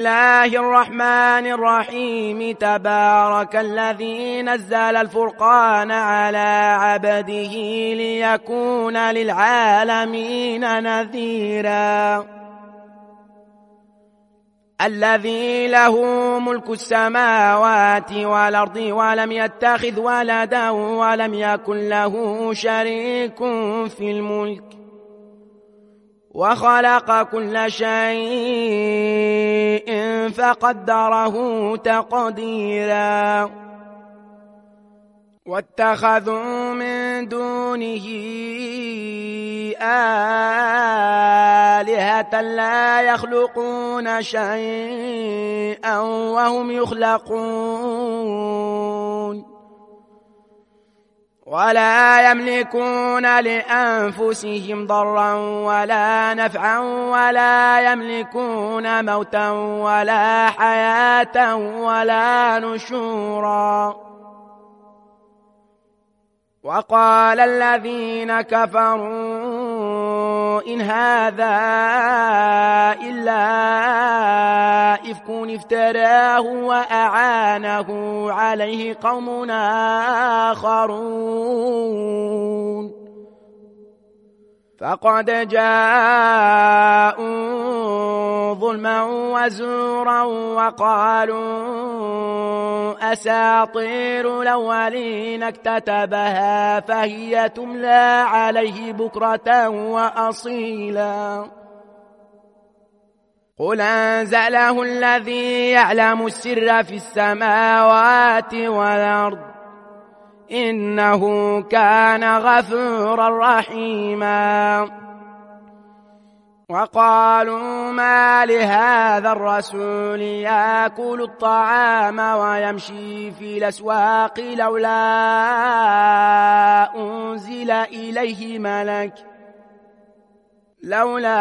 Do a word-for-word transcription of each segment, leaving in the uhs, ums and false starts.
الله الرحمن الرحيم تبارك الذي نزل الفرقان على عبده ليكون للعالمين نذيرا الذي له ملك السماوات والأرض ولم يتخذ ولدا ولم يكن له شريك في الملك وخلق كل شيء فقدره تقديرا واتخذوا من دونه آلهة لا يخلقون شيئا وهم يخلقون ولا يملكون لأنفسهم ضرا ولا نفعا ولا يملكون موتا ولا حياة ولا نشورا وقال الذين كفروا إن هذا إلا إفك افتراه وأعانه عليه قوم آخرون فقد جاءوا ظلما وزورا وقالوا أساطير الأولين اكتتبها فهي تملى عليه بكرة وأصيلا قل أنزله الذي يعلم السر في السماوات والأرض إنه كان غفورا رحيما وقالوا ما لهذا الرسول يأكل الطعام ويمشي في الأسواق لولا أنزل إليه ملك لولا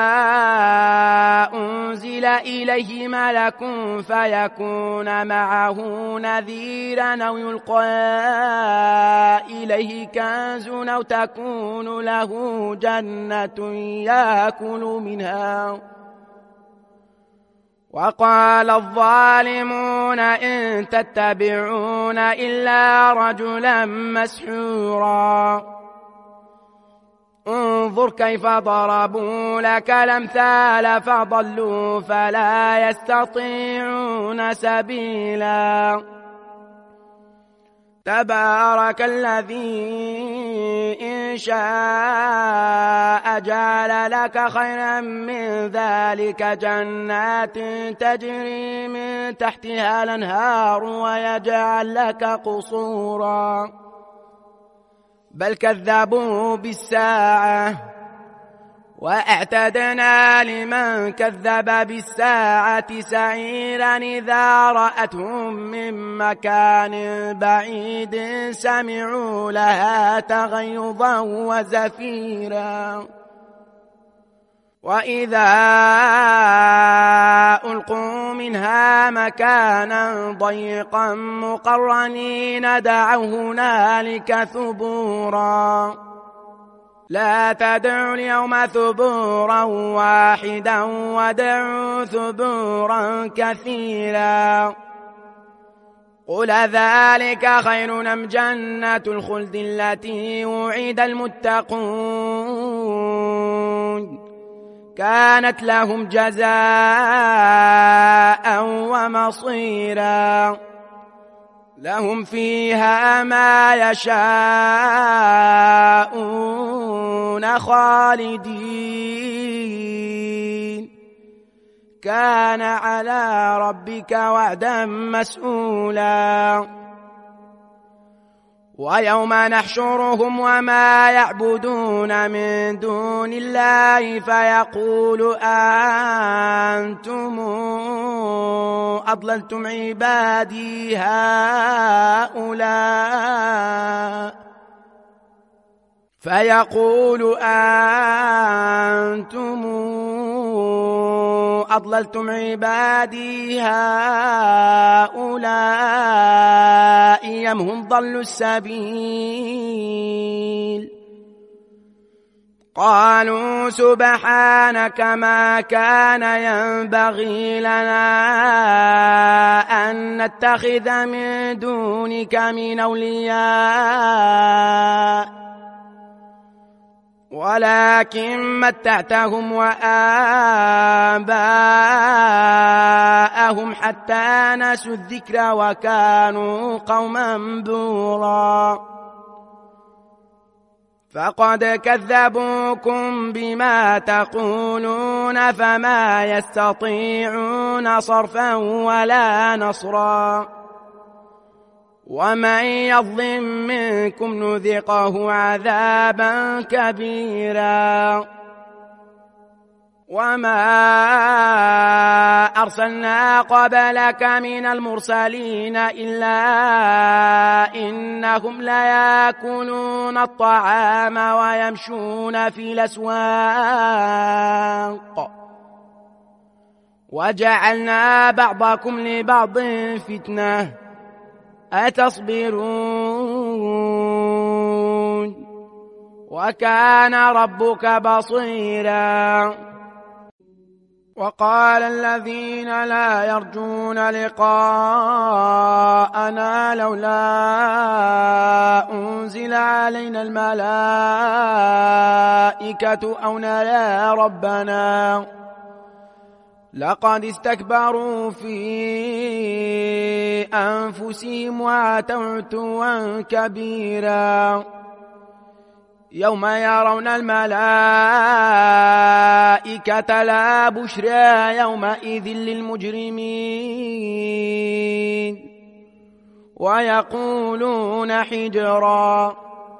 أنزل إليه ملك فيكون معه نذيرا أو يلقى إليه كنز أو تكون له جنة يأكل منها وقال الظالمون إن تتبعون إلا رجلا مسحورا انظر كيف ضربوا لك الأمثال فضلوا فلا يستطيعون سبيلا تبارك الذي إن شاء جعل لك خيرا من ذلك جنات تجري من تحتها الأنهار ويجعل لك قصورا بل كذبوا بالساعة وأعتدنا لمن كذب بالساعة سعيرا إذا رأتهم من مكان بعيد سمعوا لها تغيظا وزفيرا وإذا ألقوا منها مكانا ضيقا مقرنين دعوا هنالك ثبورا لا تدعوا اليوم ثبورا واحدا ودعوا ثبورا كثيرا قل ذلك خير أم جنة الخلد التي وعد المتقون كانت لهم جزاء ومصيرا لهم فيها ما يشاءون خالدين كان على ربك وعدا مسئولا ويوم نحشرهم وما يعبدون من دون الله فيقول أنتم أضللتم عبادي هؤلاء فيقول أنتم أضللتم عبادي هؤلاء أم هم ضلوا السبيل قالوا سبحانك ما كان ينبغي لنا أن نتخذ من دونك من أولياء ولكن متعتهم وآباءهم حتى نسوا الذكر وكانوا قوما بورا فقد كذبوكم بما تقولون فما يستطيعون صرفا ولا نصرا ومن يظلم منكم نذقه عذابا كبيرا وما أرسلنا قبلك من المرسلين إلا إنهم ليأكلون الطعام ويمشون في الأسواق وجعلنا بعضكم لبعض فتنة أتصبرون وكان ربك بصيرا وقال الذين لا يرجون لقاءنا لولا أنزل علينا الملائكة أو نرى ربنا لقد استكبروا في أنفسهم وعتوا عتوا كبيرا يوم يرون الملائكة لا بشرى يومئذ للمجرمين ويقولون حجرا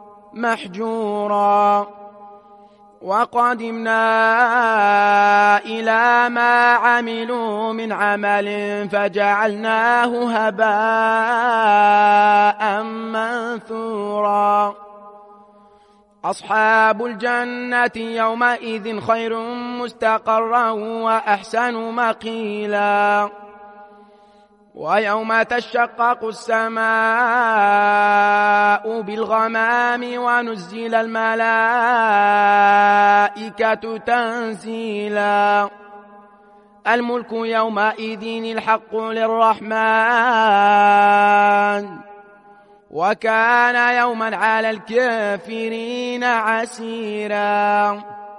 محجورا وقدمنا إلى ما عملوا من عمل فجعلناه هباء منثورا أصحاب الجنة يومئذ خير مستقرا وأحسن مقيلا ويوم تشقق السماء بالغمام ونزل الملائكة تنزيلا الملك يومئذ الحق للرحمن وكان يوما على الكافرين عسيرا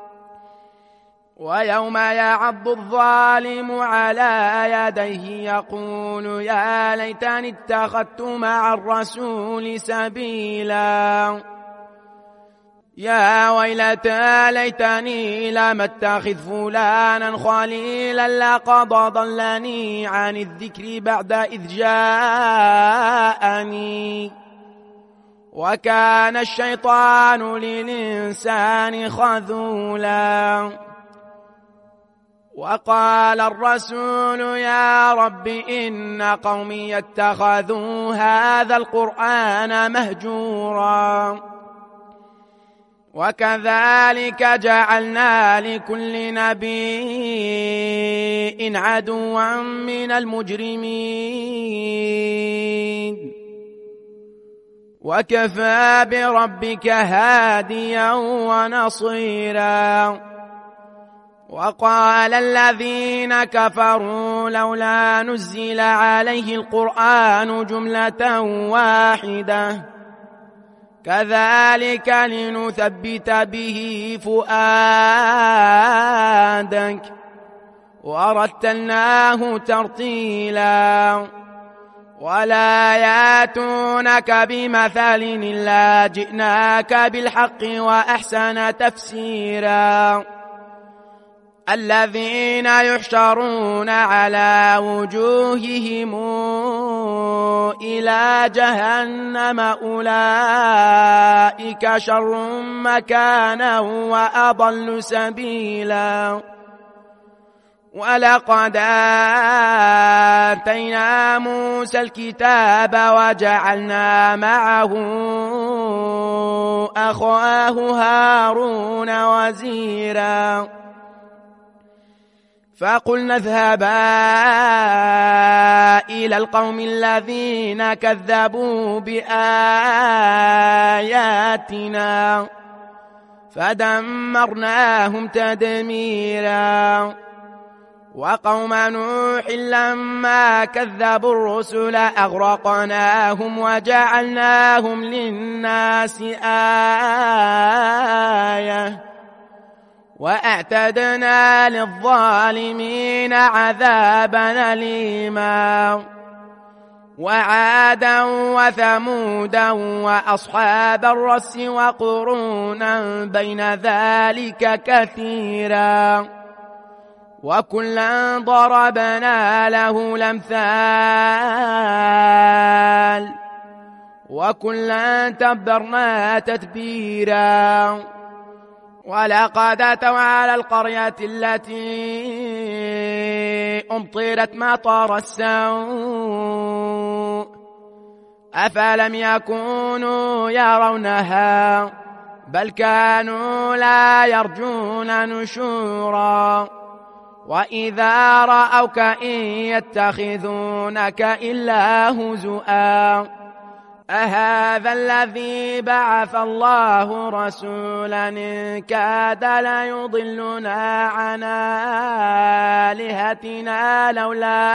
ويوم يعض الظالم على يديه يقول يا ليتني اتخذت مع الرسول سبيلا يا ويلتى ليتني لم اتخذ فلانا خليلا لقد ضلني عن الذكر بعد إذ جاءني وكان الشيطان للإنسان خذولا وقال الرسول يا رب إن قومي اتخذوا هذا القرآن مهجورا وكذلك جعلنا لكل نبي عدوا من المجرمين وكفى بربك هاديا ونصيرا وقال الذين كفروا لولا نزل عليه القرآن جملة واحدة كذلك لنثبت به فؤادك ورتلناه ترتيلا ولا ياتونك بمثل إلا جئناك بالحق وأحسن تفسيرا الذين يحشرون على وجوههم إلى جهنم أولئك شر مكانا وأضل سبيلا ولقد آتينا موسى الكتاب وجعلنا معه أخاه هارون وزيرا فقلنا اذهبا إلى القوم الذين كذبوا بآياتنا فدمرناهم تدميرا. وقوم نوح لما كذبوا الرسل أغرقناهم وجعلناهم للناس آية وأعتدنا للظالمين عذابا أليما. وعادا وثمودا وأصحاب الرس وقرونا بين ذلك كثيرا وكلا ضربنا له الأمثال وكلا تبرنا تتبيرا. ولقد أتوا على القرية التي أمطرت مطر السوء أفلم يكونوا يرونها بل كانوا لا يرجون نشورا. وإذا رأوك إن يتخذونك إلا هزؤا أهذا الذي بعث الله رسولا إن كاد ليضلنا عن آلهتنا لولا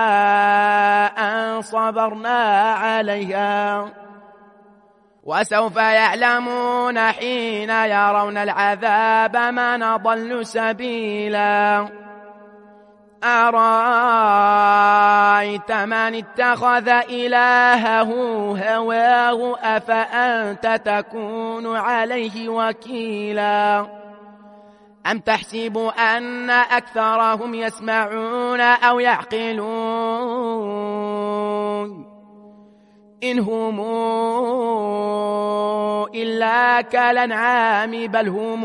أن صبرنا عليها. وسوف يعلمون حين يرون العذاب من ضل سبيلا. أرأيت من اتخذ إلهه هواه أفأنت تكون عليه وكيلا. أم تحسب أن أكثرهم يسمعون أو يعقلون إن هم إلا كالأنعام بل هم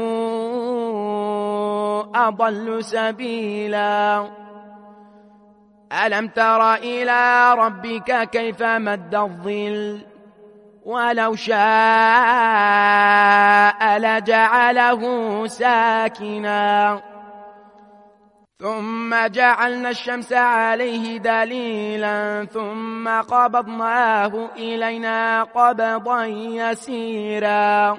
أضل سبيلا. ألم تر إلى ربك كيف مد الظل ولو شاء لجعله ساكنا ثم جعلنا الشمس عليه دليلا ثم قبضناه إلينا قبضا يسيرا.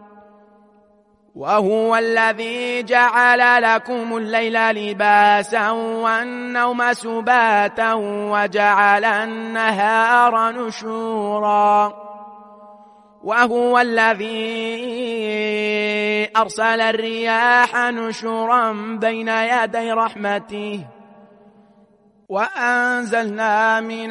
وهو الذي جعل لكم الليل لباسا والنوم سباتا وجعل النهار نشورا. وهو الذي أرسل الرياح نشورا بين يدي رحمته وأنزلنا من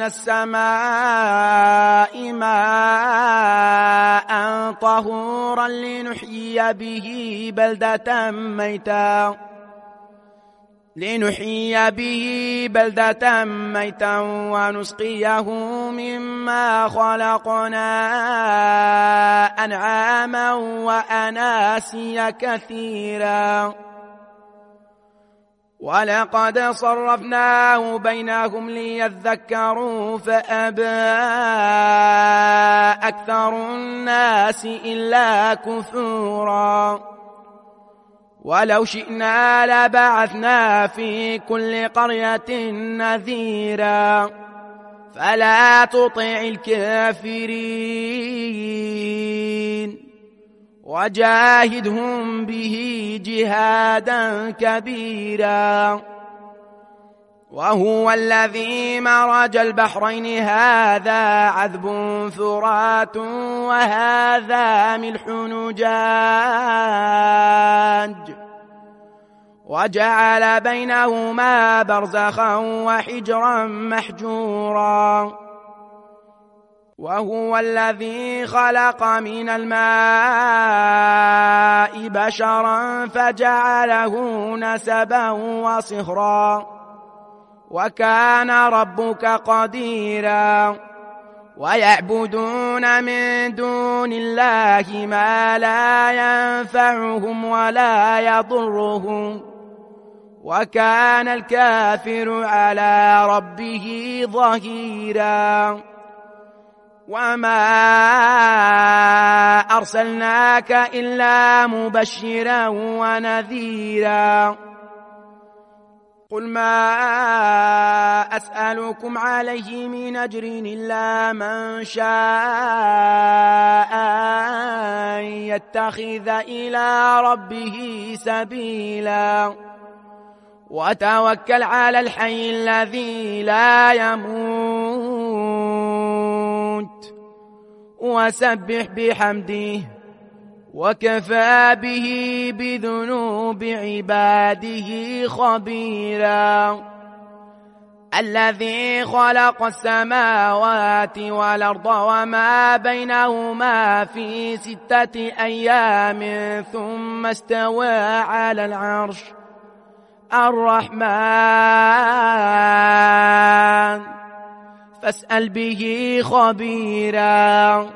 السماء ماء طهورا لنحيي به بلدة ميتا لنحيي به بلدة ميتا ونسقيه مما خلقنا أنعاما وأناسيا كثيرا. ولقد صرفناه بينهم ليذكروا فأبى أكثر الناس إلا كفورا. ولو شئنا لبعثنا في كل قرية نذيرا فلا تطع الكافرين وجاهدهم به جهادا كبيرا. وهو الذي مرج البحرين هذا عذب فرات وهذا ملح نجاج وجعل بينهما برزخا وحجرا محجورا. وهو الذي خلق من الماء بشرا فجعله نسبا وصهرا وكان ربك قديرا. ويعبدون من دون الله ما لا ينفعهم ولا يضرهم وكان الكافر على ربه ظهيرا. وما أرسلناك إلا مبشرا ونذيرا. قل ما أسألكم عليه من أجر إلا من شاء أن يتخذ إلى ربه سبيلا وتوكل على الحي الذي لا يموت وسبح بحمده وكفى به بذنوب عباده خبيرا الذي خلق السماوات والأرض وما بينهما في ستة أيام ثم استوى على العرش الرحمن فاسأل به خبيرا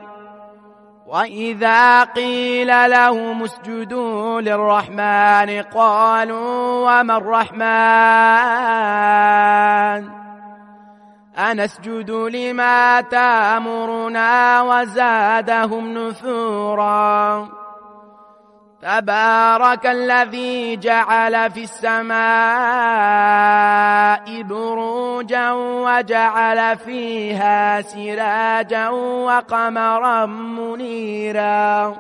وإذا قيل لهم اسجدوا للرحمن قالوا وما الرحمن أنسجد لما تأمرنا وزادهم نفورا تبارك الذي جعل في السماء بروجا وجعل فيها سراجا وقمرا منيرا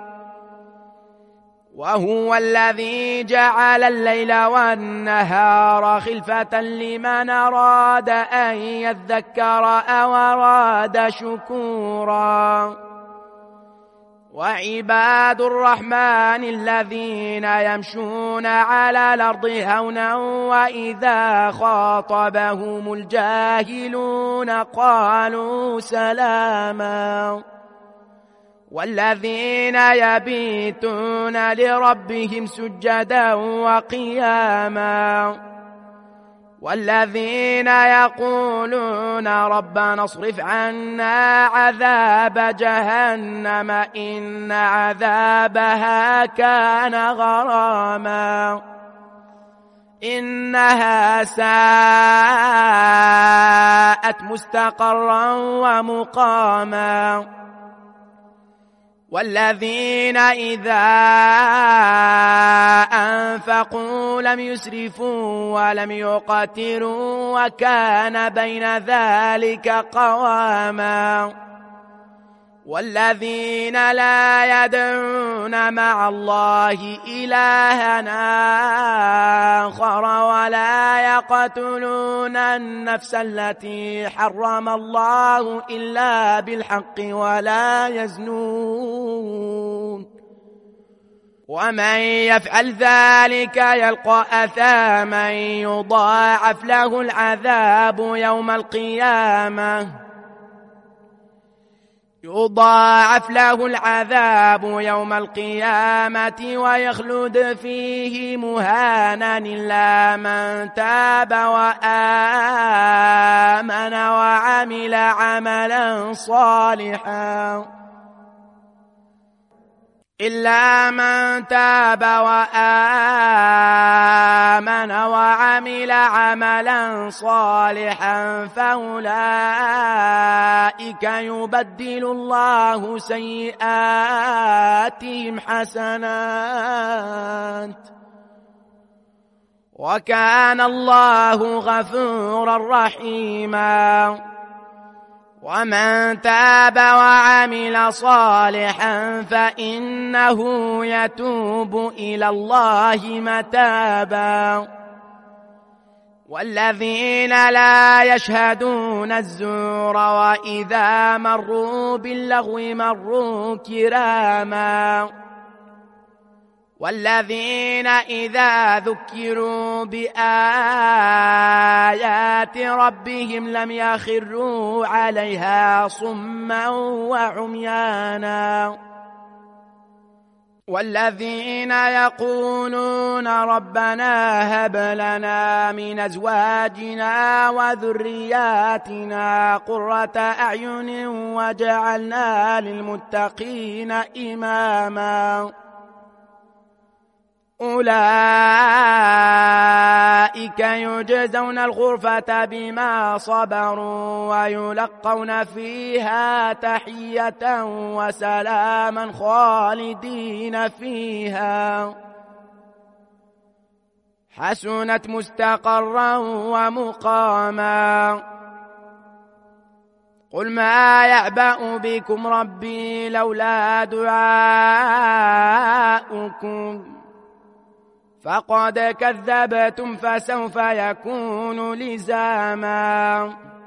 وهو الذي جعل الليل والنهار خلفة لمن أراد أن يذكر أو أراد شكورا وعباد الرحمن الذين يمشون على الأرض هونا وإذا خاطبهم الجاهلون قالوا سلاما والذين يبيتون لربهم سجدا وقياما والذين يقولون ربنا اصرف عنا عذاب جهنم إن عذابها كان غراما إنها ساءت مستقرا ومقاما والذين إذا أنفقوا لم يسرفوا ولم يقتروا وكان بين ذلك قواما والذين لا يدعون مع الله إلها آخر ولا يقتلون النفس التي حرم الله إلا بالحق ولا يزنون ومن يفعل ذلك يلقى أثاما يضاعف له العذاب يوم القيامة يضاعف له العذاب يوم القيامة ويخلد فيه مهانا إلا من تاب وآمن وعمل عملا صالحا إلا من تاب وآمن وعمل عملا صالحا فأولئك يبدل الله سيئاتهم حسنات وكان الله غفورا رحيما ومن تاب وعمل صالحا فإنه يتوب إلى الله متابا والذين لا يشهدون الزور وإذا مروا باللغو مروا كراما والذين إذا ذكروا بآيات ربهم لم يخروا عليها صما وعميانا والذين يقولون ربنا هب لنا من أزواجنا وذرياتنا قرة أعين وجعلنا للمتقين إماما أولئك يجزون الغرفة بما صبروا ويلقون فيها تحية وسلاما خالدين فيها حسنت مستقرا ومقاما قل ما يعبأ بكم ربي لولا دعاؤكم فقد كذبتم فسوف يكون لزاما